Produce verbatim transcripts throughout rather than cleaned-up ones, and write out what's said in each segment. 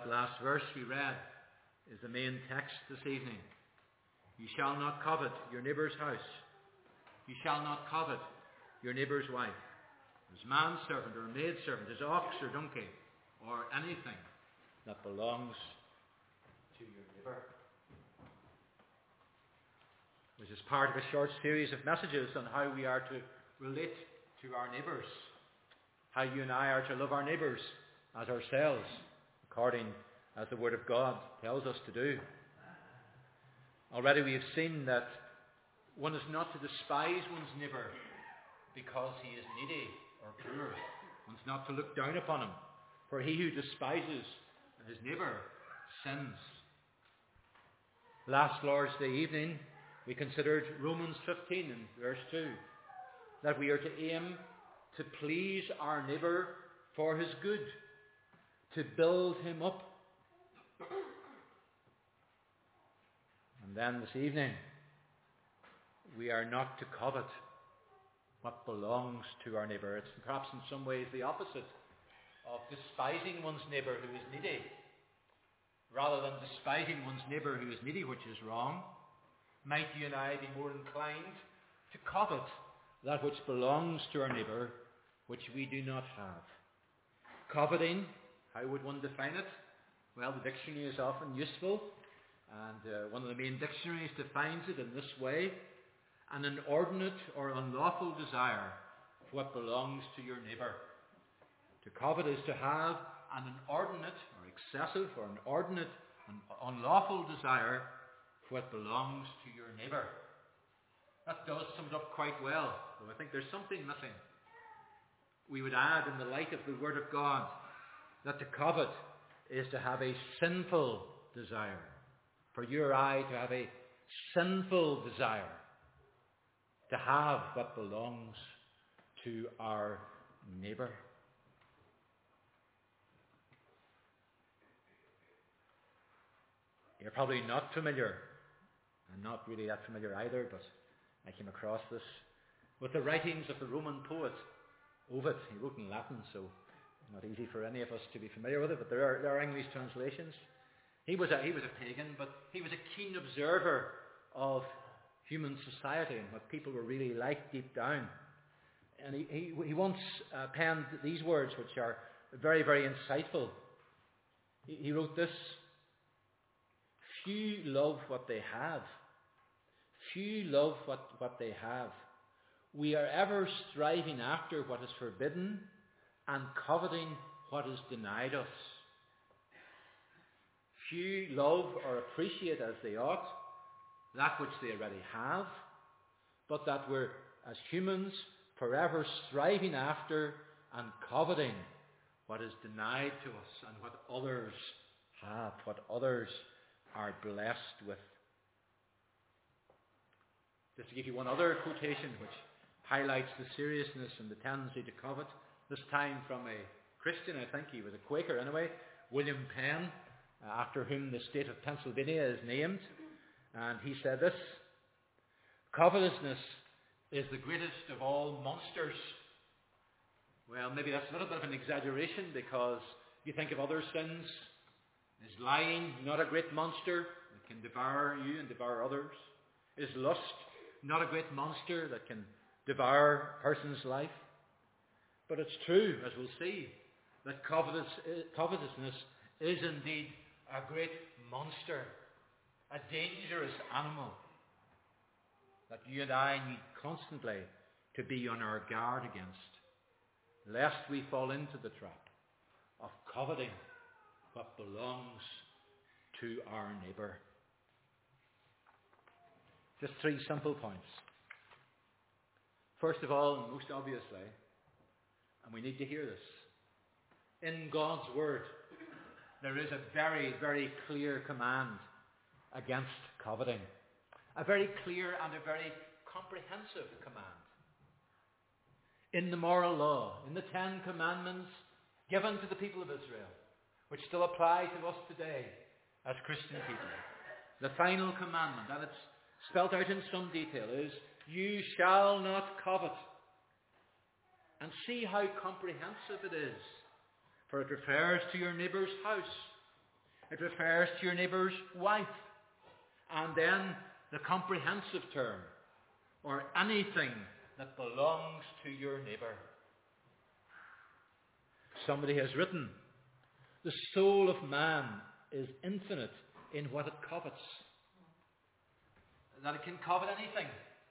that last verse we read is the main text this evening. You shall not covet your neighbour's house. You shall not covet your neighbour's wife, his manservant or maidservant, his ox or donkey, or anything that belongs to your neighbour. This is part of a short series of messages on how we are to relate to our neighbours, how you and I are to love our neighbours as ourselves, according as the Word of God tells us to do. Already we have seen that one is not to despise one's neighbour because he is needy or poor. One's not to look down upon him, for he who despises his neighbour sins. Last Lord's Day evening, we considered Romans fifteen and verse two, that we are to aim to please our neighbour for his good, to build him up. And then this evening, we are not to covet what belongs to our neighbour. It's perhaps in some ways the opposite of despising one's neighbour who is needy. Rather than despising one's neighbour who is needy, which is wrong, might you and I be more inclined to covet that which belongs to our neighbour, which we do not have. Coveting, how would one define it? Well, the dictionary is often useful, and uh, one of the main dictionaries defines it in this way: an inordinate or unlawful desire for what belongs to your neighbour. To covet is to have an inordinate or excessive or inordinate and unlawful desire for what belongs to your neighbour. That does sum it up quite well, though I think there's something missing. We would add, in the light of the Word of God, that to covet is to have a sinful desire. For you or I to have a sinful desire to have what belongs to our neighbour. You're probably not familiar, and not really that familiar either, but I came across this, with the writings of the Roman poet Ovid. He wrote in Latin, so not easy for any of us to be familiar with it, but there are, there are English translations. He was, a, he was a pagan, but he was a keen observer of human society and what people were really like deep down. And he, he, he once uh, penned these words, which are very, very insightful. He, he wrote this: few love what they have. Few love what, what they have. We are ever striving after what is forbidden and coveting what is denied us. Few love or appreciate as they ought that which they already have, but that we're, as humans, forever striving after and coveting what is denied to us and what others have, what others are blessed with. Just to give you one other quotation which highlights the seriousness and the tendency to covet, this time from a Christian, I think he was a Quaker anyway, William Penn, after whom the state of Pennsylvania is named. And he said this: covetousness is the greatest of all monsters. Well, maybe that's a little bit of an exaggeration, because you think of other sins. Is lying not a great monster that can devour you and devour others? Is lust not a great monster that can devour a person's life? But it's true, as we'll see, that covetous, covetousness is indeed a great monster, a dangerous animal that you and I need constantly to be on our guard against, lest we fall into the trap of coveting what belongs to our neighbour. Just three simple points. First of all, and most obviously, and we need to hear this, in God's Word, there is a very, very clear command against coveting. A very clear and a very comprehensive command. In the moral law, in the Ten Commandments given to the people of Israel, which still apply to us today as Christian people, the final commandment, and it's spelt out in some detail, is, you shall not covet. And see how comprehensive it is. For it refers to your neighbour's house, It refers to your neighbour's wife. And then the comprehensive term, or anything that belongs to your neighbour. Somebody has written, the soul of man is infinite in what it covets. That it can covet anything.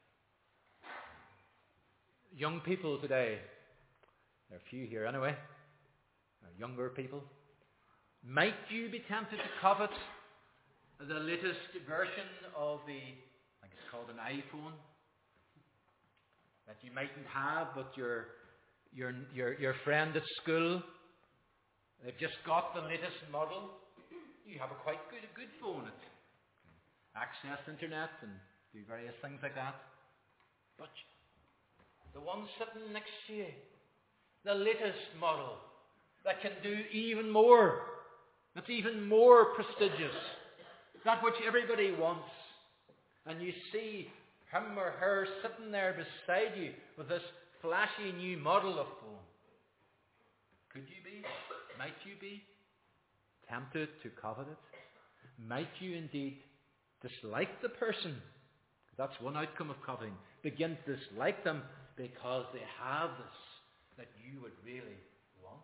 Young people today, there are a few here anyway, younger people, might you be tempted to covet the latest version of the, I think it's called an iPhone, that you mightn't have, but your your your your friend at school, they've just got the latest model. You have a quite good a good phone. It can access the internet and do various things like that. But the one sitting next to you, the latest model that can do even more, that's even more prestigious, that which everybody wants, and you see him or her sitting there beside you with this flashy new model of phone. Could you be, might you be tempted to covet it? Might you indeed dislike the person? That's one outcome of coveting. Begin to dislike them because they have this that you would really want.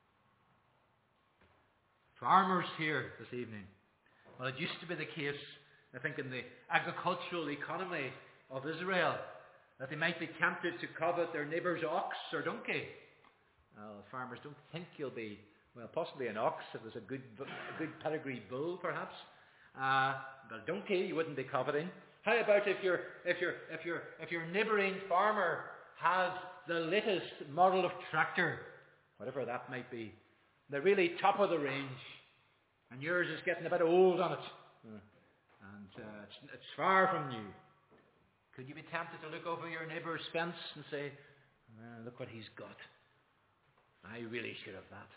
Farmers here this evening. Well, it used to be the case, I think, in the agricultural economy of Israel, that they might be tempted to covet their neighbour's ox or donkey. Well, farmers don't think you'll be, well, possibly an ox if it was a good, a good pedigree bull, perhaps. Uh, but a donkey you wouldn't be coveting. How about if your if your if your if your neighbouring farmer has the latest model of tractor, whatever that might be, the really top of the range, and yours is getting a bit old on it, and uh, it's, it's far from new. Could you be tempted to look over your neighbour's fence and say, oh, look what he's got. I really should have that.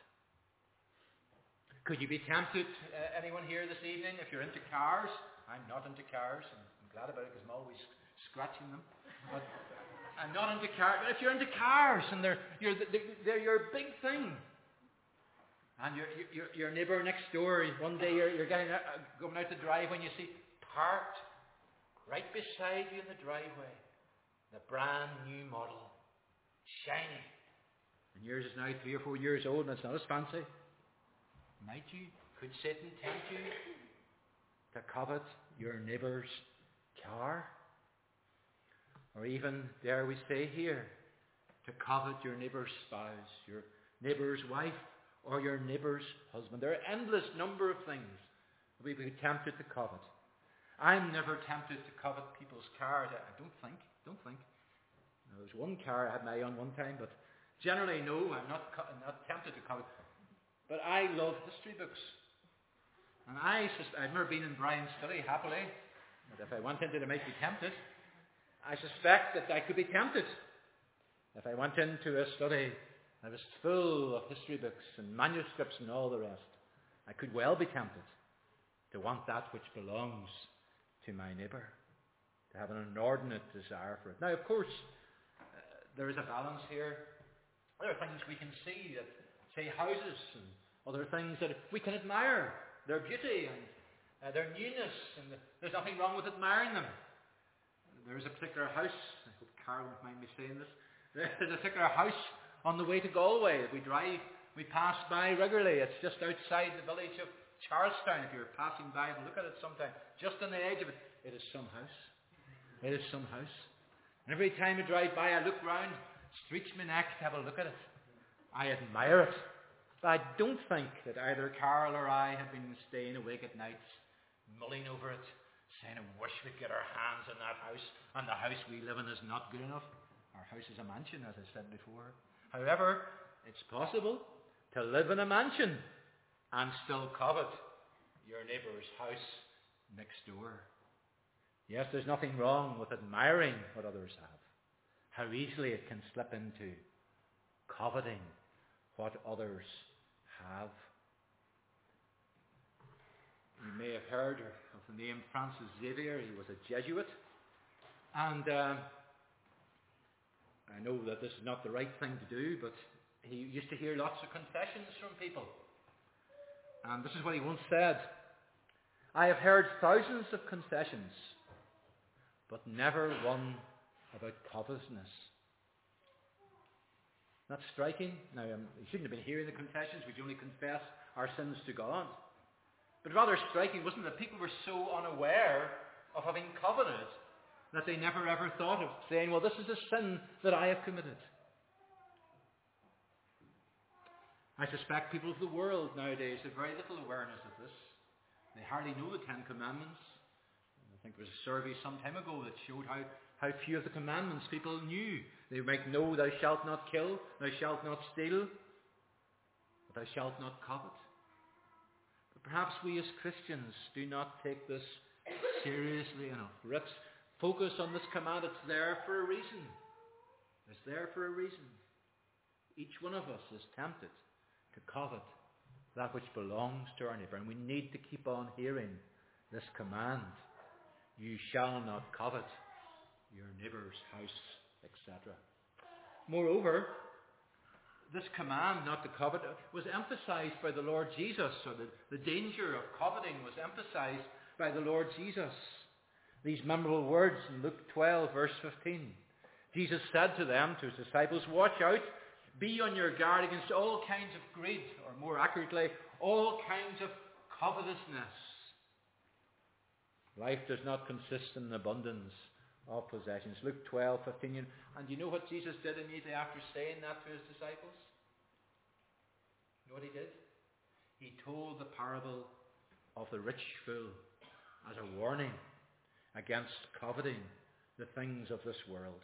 Could you be tempted, uh, anyone here this evening, if you're into cars? I'm not into cars, and I'm glad about it because I'm always scratching them. But I'm not into cars. But if you're into cars and they're, you're, they're your big thing, and your, your, your neighbour next door, one day you're, you're getting out, going out to drive when you see parked right beside you in the driveway, the brand new model, shiny. And yours is now three or four years old and it's not as fancy. Might you, could Satan tempt you to covet your neighbour's car? Or even, dare we say here, to covet your neighbour's spouse, your neighbour's wife, or your neighbour's husband. There are an endless number of things that we'd be tempted to covet. I'm never tempted to covet people's cars. I don't think. Don't think. There was one car I had my eye on one time, but generally, no, I'm not, I'm not tempted to covet. But I love history books. And I, I've never been in Brian's study, happily. But if I went into it, I might be tempted. I suspect that I could be tempted. If I went into a study that was full of history books and manuscripts and all the rest, I could well be tempted to want that which belongs to my neighbour, to have an inordinate desire for it. Now, of course, uh, there is a balance here. There are things we can see that, say, houses, and other things that we can admire, their beauty and uh, their newness, and the, there's nothing wrong with admiring them. There is a particular house, I hope Carol won't mind me saying this, there's a particular house on the way to Galway that we drive, we pass by regularly. It's just outside the village of Charlestown. If you're passing by and look at it sometime, just on the edge of it, it is some house. It is some house. And every time I drive by, I look round, stretch my neck to have a look at it. I admire it. But I don't think that either Carol or I have been staying awake at nights, mulling over it, saying, I wish we'd get our hands on that house, and the house we live in is not good enough. Our house is a mansion, as I said before. However, it's possible to live in a mansion and still covet your neighbour's house next door. Yes, there's nothing wrong with admiring what others have. How easily it can slip into coveting what others have. You may have heard of the name Francis Xavier. He was a Jesuit. And uh, I know that this is not the right thing to do, but he used to hear lots of confessions from people. And this is what he once said: "I have heard thousands of confessions, but never one about covetousness." That's striking. Now, um, you shouldn't have been hearing the confessions. We only confess our sins to God. But rather striking, wasn't it, that people were so unaware of having coveted that they never ever thought of saying, well, this is a sin that I have committed. I suspect people of the world nowadays have very little awareness of this. They hardly know the Ten Commandments. I think there was a survey some time ago that showed how, how few of the commandments people knew. They might know, thou shalt not kill, thou shalt not steal, but thou shalt not covet. But perhaps we as Christians do not take this seriously enough. Let's focus on this command. It's there for a reason. It's there for a reason. Each one of us is tempted to covet that which belongs to our neighbour. And we need to keep on hearing this command. You shall not covet your neighbour's house, et cetera. Moreover, this command not to covet was emphasized by the Lord Jesus, or the, the danger of coveting was emphasized by the Lord Jesus. These memorable words in Luke twelve, verse fifteen. Jesus said to them, to his disciples, "Watch out, be on your guard against all kinds of greed," or more accurately, all kinds of covetousness. Life does not consist in an abundance of possessions. Luke twelve, fifteen. And you know what Jesus did immediately after saying that to his disciples? You know what he did? He told the parable of the rich fool as a warning against coveting the things of this world.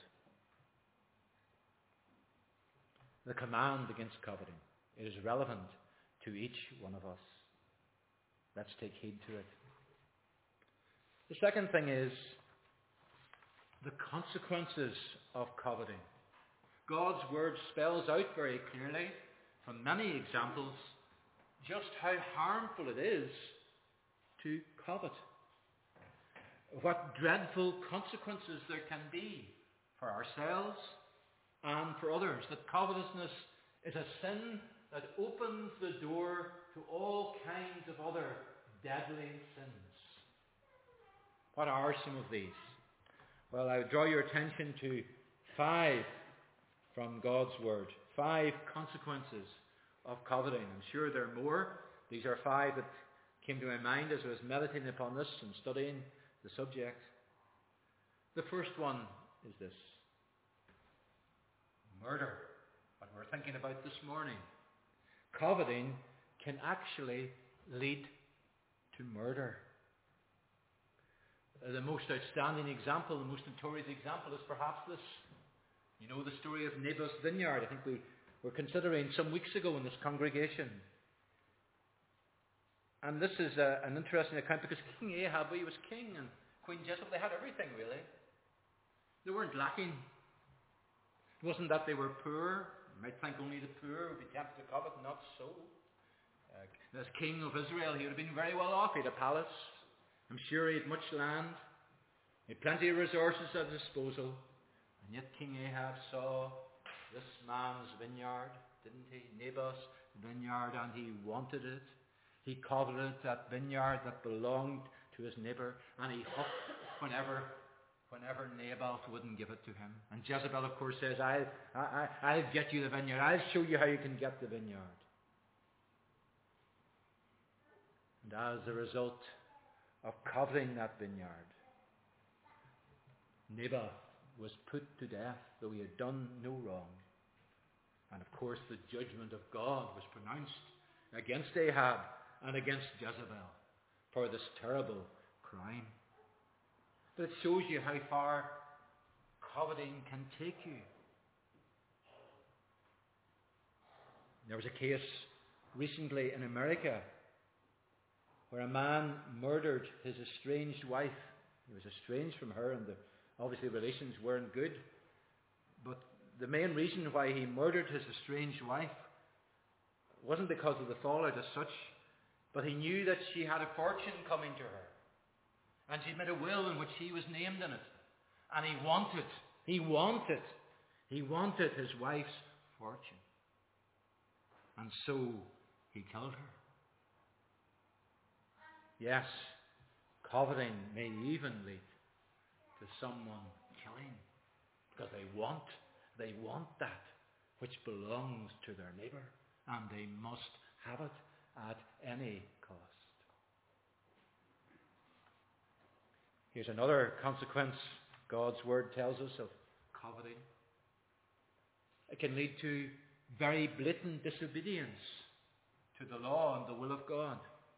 The command against coveting, it is relevant to each one of us. Let's take heed to it. The second thing is the consequences of coveting. God's word spells out very clearly, from many examples, just how harmful it is to covet. What dreadful consequences there can be for ourselves and for others. That covetousness is a sin that opens the door to all kinds of other deadly sins. What are some of these? Well, I would draw your attention to five from God's word. Five consequences of coveting. I'm sure there are more. These are five that came to my mind as I was meditating upon this and studying the subject. The first one is this: murder. What we're thinking about this morning. Coveting can actually lead to murder. The most outstanding example, the most notorious example is perhaps this. You know the story of Naboth's vineyard. I think we were considering some weeks ago in this congregation. And this is a, an interesting account because King Ahab, he was king, and Queen Jezebel, they had everything really. They weren't lacking. It wasn't that they were poor. You might think only the poor would be tempted to covet. Not so. Uh, as king of Israel, he would have been very well off. He had a palace. I'm sure he had much land. He had plenty of resources at his disposal. And yet King Ahab saw this man's vineyard, didn't he? Naboth's vineyard, and he wanted it. He coveted that vineyard that belonged to his neighbour, and he hooked whenever whenever Naboth wouldn't give it to him. And Jezebel, of course, says, I'll, I, I'll get you the vineyard. I'll show you how you can get the vineyard. And as a result of coveting that vineyard, Naboth was put to death, though he had done no wrong. And of course the judgment of God was pronounced against Ahab and against Jezebel for this terrible crime. But it shows you how far coveting can take you. There was a case recently in America where a man murdered his estranged wife. He was estranged from her, and the, obviously relations weren't good. But the main reason why he murdered his estranged wife wasn't because of the fallout as such, but he knew that she had a fortune coming to her. And she made a will in which he was named in it. And he wanted, he wanted, he wanted his wife's fortune. And so he killed her. Yes, coveting may even lead to someone killing, because they want, they want that which belongs to their neighbour, and they must have it at any cost. Here's another consequence God's word tells us of coveting. It can lead to very blatant disobedience to the law and the will of God.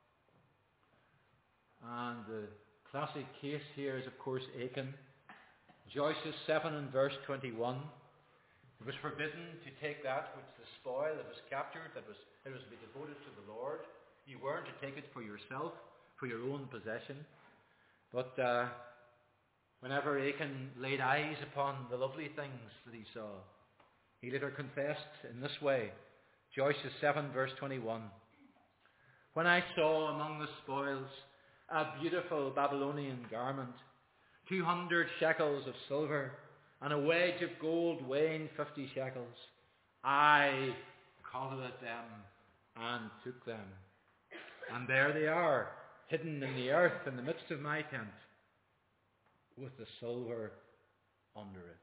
And the classic case here is, of course, Achan. Joshua seven and verse twenty-one. It was forbidden to take that which the spoil that was captured, that was it was to be devoted to the Lord. You weren't to take it for yourself, for your own possession. But uh, whenever Achan laid eyes upon the lovely things that he saw, he later confessed in this way. Joshua seven verse twenty-one. When I saw among the spoils a beautiful Babylonian garment, two hundred shekels of silver, and a wedge of gold weighing fifty shekels, I coveted them and took them. And there they are, hidden in the earth in the midst of my tent, with the silver under it.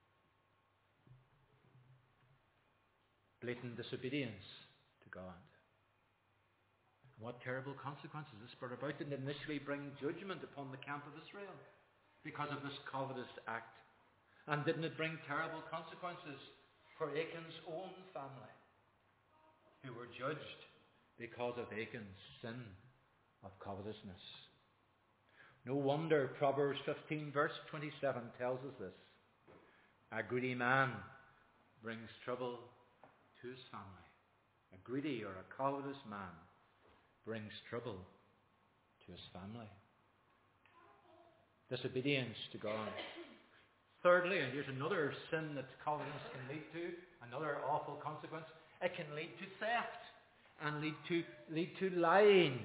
Blatant disobedience to God. What terrible consequences this brought about. Didn't initially bring judgment upon the camp of Israel because of this covetous act. And didn't it bring terrible consequences for Achan's own family, who were judged because of Achan's sin of covetousness? No wonder Proverbs fifteen verse twenty-seven tells us this. A greedy man brings trouble to his family. A greedy or a covetous man brings trouble to his family. Disobedience to God. Thirdly, and here's another sin that covetousness can lead to, another awful consequence, it can lead to theft and lead to lead to lying.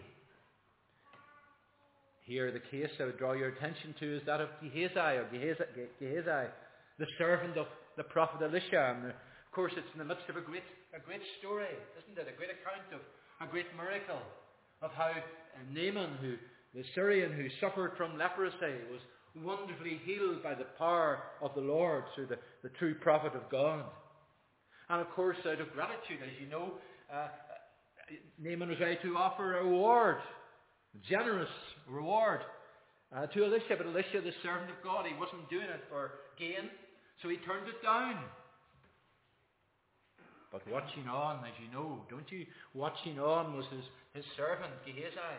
Here the case I would draw your attention to is that of Gehazi, or Gehazi, Gehazi the servant of the prophet Elisha. And of course it's in the midst of a great, a great story, isn't it? A great account of a great miracle of how Naaman, who the Syrian who suffered from leprosy, was wonderfully healed by the power of the Lord through the, the true prophet of God. And of course, out of gratitude, as you know, uh, Naaman was ready to offer a reward, a generous reward uh, to Elisha. But Elisha, the servant of God, he wasn't doing it for gain, so he turned it down. But watching on, as you know, don't you? Watching on was his, his servant, Gehazi.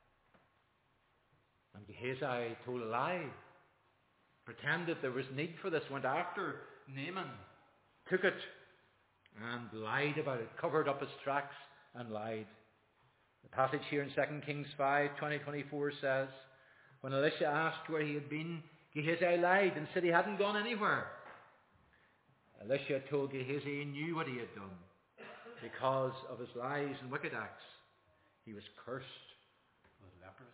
And Gehazi told a lie, pretended there was need for this, went after Naaman, took it and lied about it, covered up his tracks and lied. The passage here in Second Kings five, twenty to twenty-four says, when Elisha asked where he had been, Gehazi lied and said he hadn't gone anywhere. Elisha told Gehazi he knew what he had done. Because of his lies and wicked acts, he was cursed with leprosy.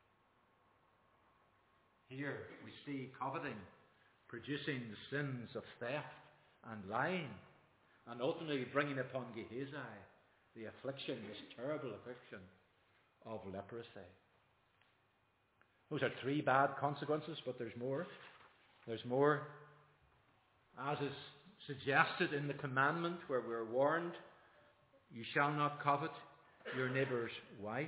Here we see coveting producing the sins of theft and lying, and ultimately bringing upon Gehazi the affliction, this terrible affliction of leprosy. Those are three bad consequences, but there's more. There's more. As is suggested in the commandment where we're warned, you shall not covet your neighbour's wife.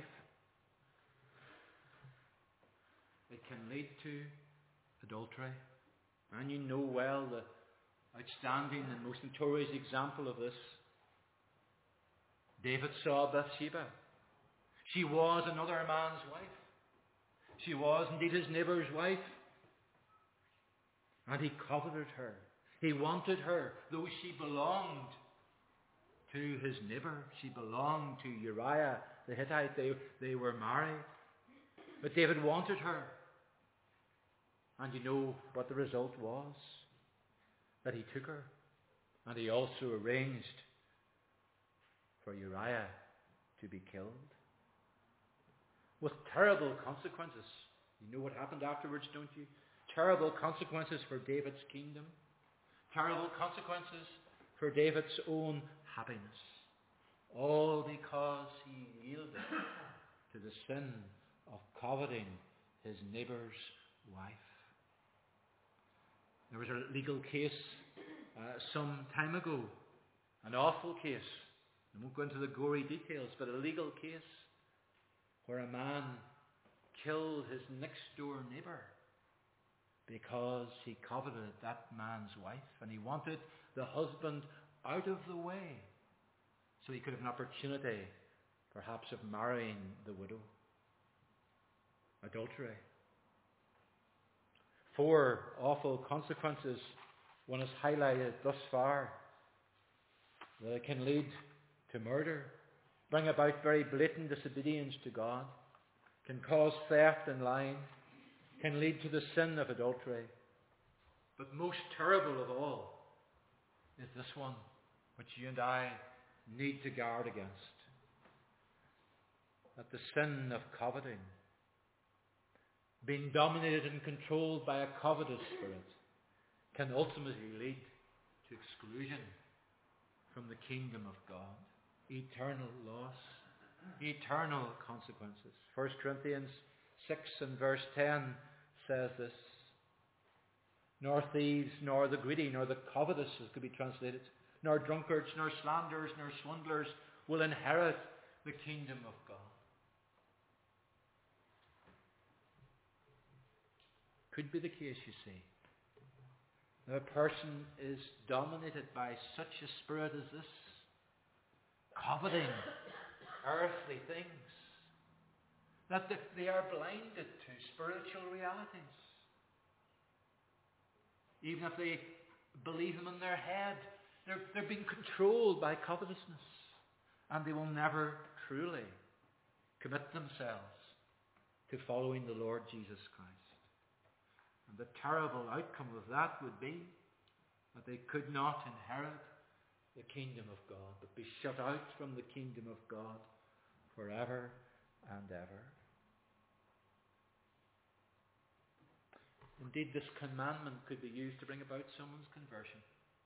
It can lead to adultery. And you know well the outstanding and most notorious example of this. David saw Bathsheba. She was another man's wife. She was indeed his neighbour's wife. And he coveted her. He wanted her, though she belonged to his neighbour. She belonged to Uriah the Hittite. They, they were married. But David wanted her. And you know what the result was? That he took her. And he also arranged for Uriah to be killed. With terrible consequences. You know what happened afterwards, don't you? Terrible consequences for David's kingdom. Terrible consequences for David's own happiness. All because he yielded to the sin of coveting his neighbour's wife. There was a legal case uh, some time ago, an awful case. I won't go into the gory details, but a legal case where a man killed his next door neighbour because he coveted that man's wife, and he wanted the husband out of the way so he could have an opportunity perhaps of marrying the widow. Adultery. Four awful consequences one has highlighted thus far. That it can lead to murder, bring about very blatant disobedience to God, can cause theft and lying, can lead to the sin of adultery. But most terrible of all is this one, which you and I need to guard against. That the sin of coveting, being dominated and controlled by a covetous spirit, can ultimately lead to exclusion from the kingdom of God. Eternal loss, eternal consequences. First Corinthians six and verse ten says this: nor thieves, nor the greedy, nor the covetous, as could be translated, nor drunkards, nor slanderers, nor swindlers will inherit the kingdom of God. Could be the case, you see. Now, a person is dominated by such a spirit as this, coveting earthly things, that they are blinded to spiritual realities. Even if they believe them in their head, they're, they're being controlled by covetousness, and they will never truly commit themselves to following the Lord Jesus Christ. And the terrible outcome of that would be that they could not inherit the kingdom of God, but be shut out from the kingdom of God forever and ever. Indeed, this commandment could be used to bring about someone's conversion.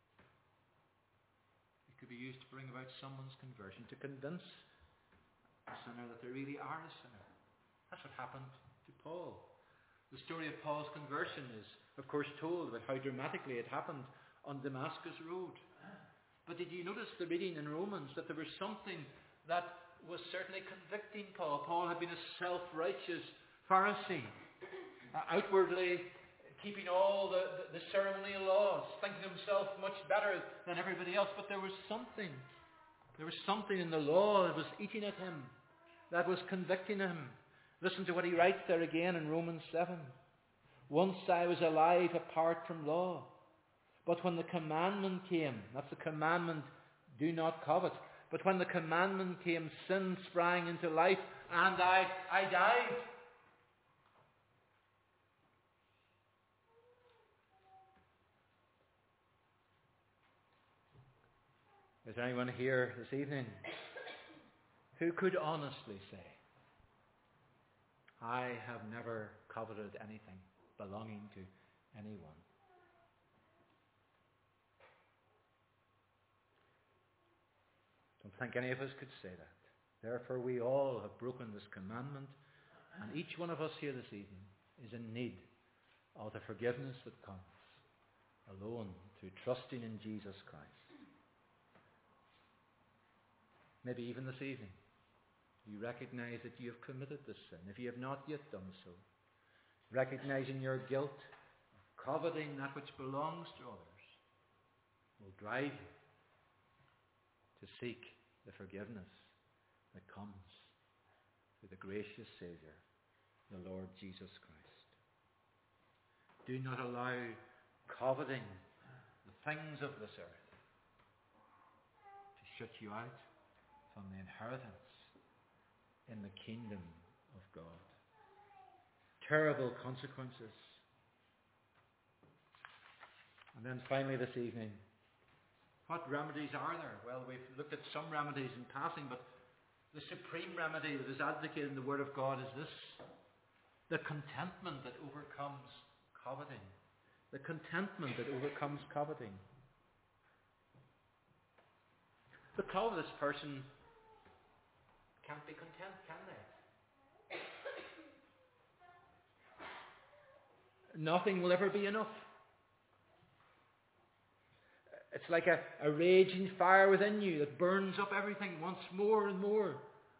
It could be used to bring about someone's conversion, to convince a sinner that they really are a sinner. That's what happened to Paul. The story of Paul's conversion is, of course, told about how dramatically it happened on Damascus Road. But did you notice the reading in Romans that there was something that was certainly convicting Paul? Paul had been a self-righteous Pharisee, uh, outwardly keeping all the, the, the ceremonial laws, thinking himself much better than everybody else. But there was something, there was something in the law that was eating at him, that was convicting him. Listen to what he writes there again in Romans seven. Once I was alive apart from law, but when the commandment came, that's the commandment, do not covet. But when the commandment came, sin sprang into life, and I, I died. Is there anyone here this evening who could honestly say, I have never coveted anything belonging to anyone? Don't think any of us could say that. Therefore, we all have broken this commandment, and each one of us here this evening is in need of the forgiveness that comes alone through trusting in Jesus Christ. Maybe even this evening, you recognize that you have committed this sin. If you have not yet done so, recognizing your guilt, coveting that which belongs to others, will drive you to seek the forgiveness that comes through the gracious Saviour, the Lord Jesus Christ. Do not allow coveting the things of this earth to shut you out from the inheritance in the kingdom of God. Terrible consequences. And then finally this evening, what remedies are there? Well, we've looked at some remedies in passing, but the supreme remedy that is advocated in the Word of God is this: the contentment that overcomes coveting. The contentment that overcomes coveting. The covetous person can't be content, can they? Nothing will ever be enough. It's like a, a raging fire within you that burns up everything, wants more and more.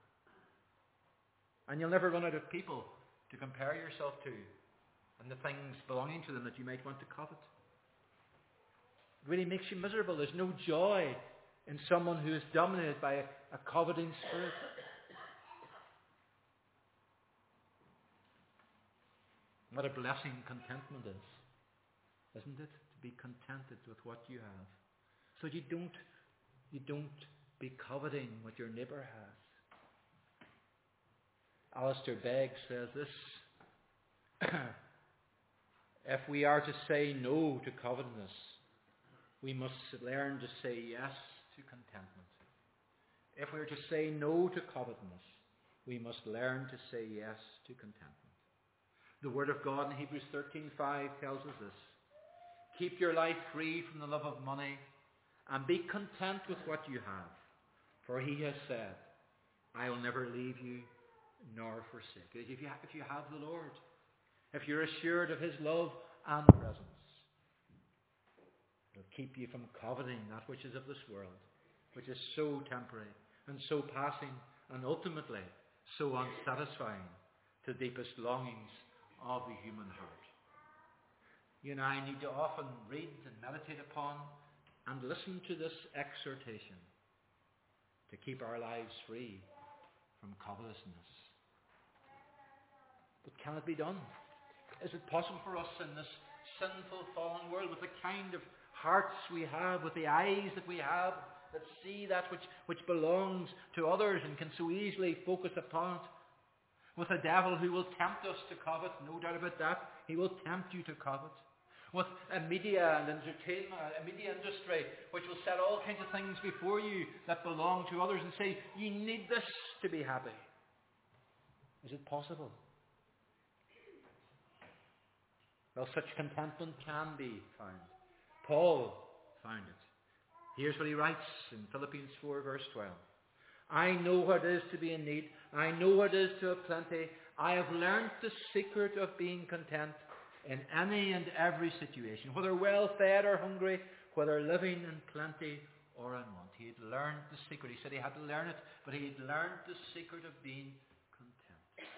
And you'll never run out of people to compare yourself to and the things belonging to them that you might want to covet. It really makes you miserable. There's no joy in someone who is dominated by a, a coveting spirit. What a blessing contentment is, isn't it? To be contented with what you have. So you don't, you don't be coveting what your neighbour has. Alistair Begg says this: if we are to say no to covetousness, we must learn to say yes to contentment. If we are to say no to covetousness, we must learn to say yes to contentment. The Word of God in Hebrews thirteen five tells us this: keep your life free from the love of money and be content with what you have. For he has said, I will never leave you nor forsake you. If you, if you have the Lord, if you're assured of his love and presence, it'll keep you from coveting that which is of this world, which is so temporary and so passing and ultimately so unsatisfying to the deepest longings of the human heart. You and I need to often read and meditate upon and listen to this exhortation to keep our lives free from covetousness. But can it be done? Is it possible for us in this sinful, fallen world, with the kind of hearts we have, with the eyes that we have, that see that which, which belongs to others and can so easily focus upon it, with a devil who will tempt us to covet, no doubt about that, he will tempt you to covet, with a media and entertainment, a media industry which will set all kinds of things before you that belong to others and say, you need this to be happy. Is it possible? Well, such contentment can be found. Paul found it. Here's what he writes in Philippians four verse twelve. I know what it is to be in need. I know what it is to have plenty. I have learned the secret of being content in any and every situation, whether well fed or hungry, whether living in plenty or in want. He had learned the secret. He said he had to learn it, but he had learned the secret of being content.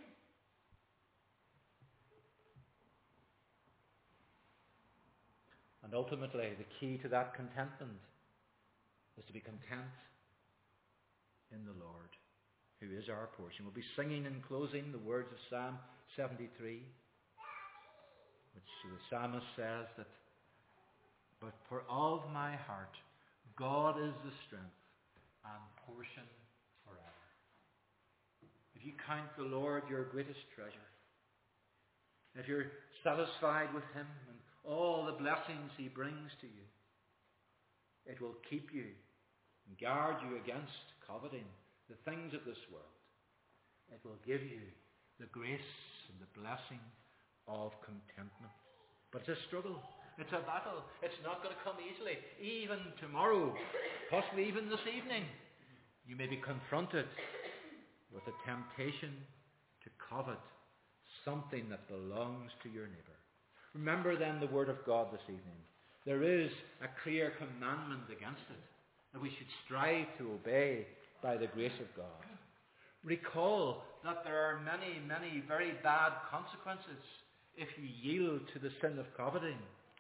And ultimately, the key to that contentment is to be content in the Lord, who is our portion. We'll be singing in closing the words of Psalm seventy-three, which the psalmist says that, but for all of my heart, God is the strength and portion forever. If you count the Lord your greatest treasure, if you're satisfied with him and all the blessings he brings to you, it will keep you and guard you against coveting the things of this world. It will give you the grace and the blessing of contentment. But it's a struggle. It's a battle. It's not going to come easily. Even tomorrow, possibly even this evening, you may be confronted with a temptation to covet something that belongs to your neighbour. Remember then the word of God this evening. There is a clear commandment against it, that we should strive to obey by the grace of God. Recall that there are many, many very bad consequences if you yield to the sin of coveting,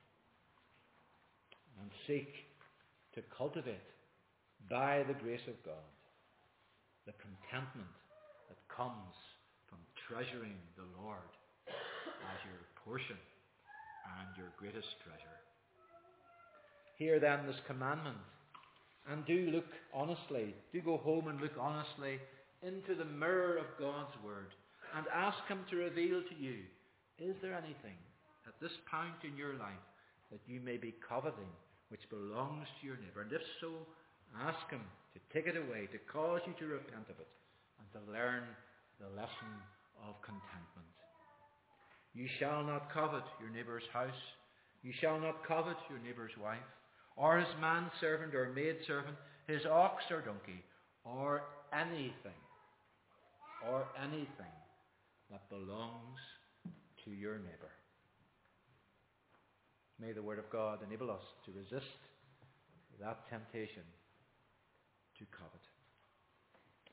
and seek to cultivate by the grace of God the contentment that comes from treasuring the Lord as your portion and your greatest treasure. Hear then this commandment, and do look honestly, do go home and look honestly into the mirror of God's word and ask him to reveal to you, is there anything at this point in your life that you may be coveting which belongs to your neighbour? And if so, ask him to take it away, to cause you to repent of it and to learn the lesson of contentment. You shall not covet your neighbour's house. You shall not covet your neighbour's wife, or his manservant or maidservant, his ox or donkey, or anything, or anything that belongs to your neighbour. May the Word of God enable us to resist that temptation to covet.